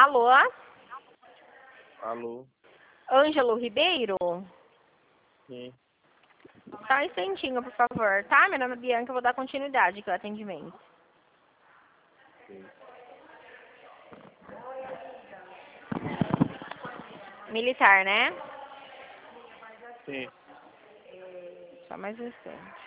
Alô? Alô? Ângelo Ribeiro? Sim. Só um instantinho, por favor, tá? Meu nome é Bianca, eu vou dar continuidade aqui ao atendimento. Sim. Militar, né? Sim. Só mais um instante.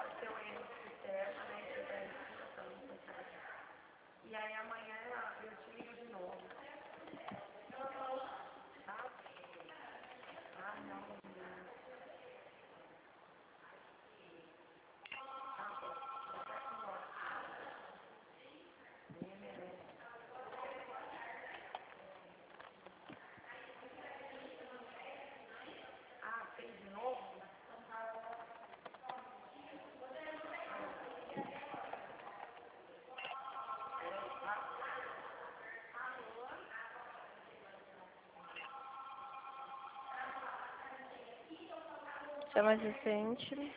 Só mais um instante.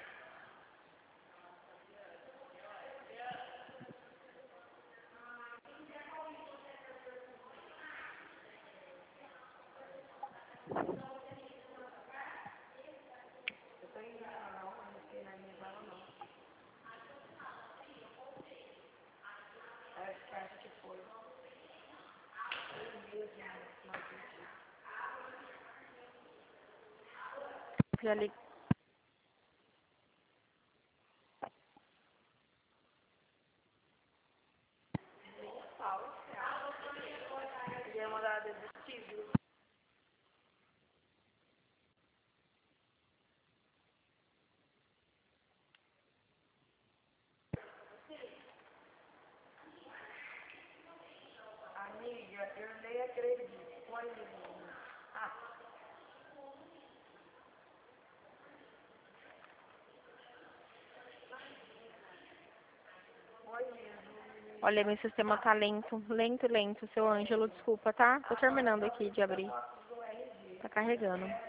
Já li... Amiga, eu nem acredito. Olha, meu sistema tá lento, lento, lento, seu Ângelo, desculpa, tá? Tô terminando aqui de abrir. Tá carregando.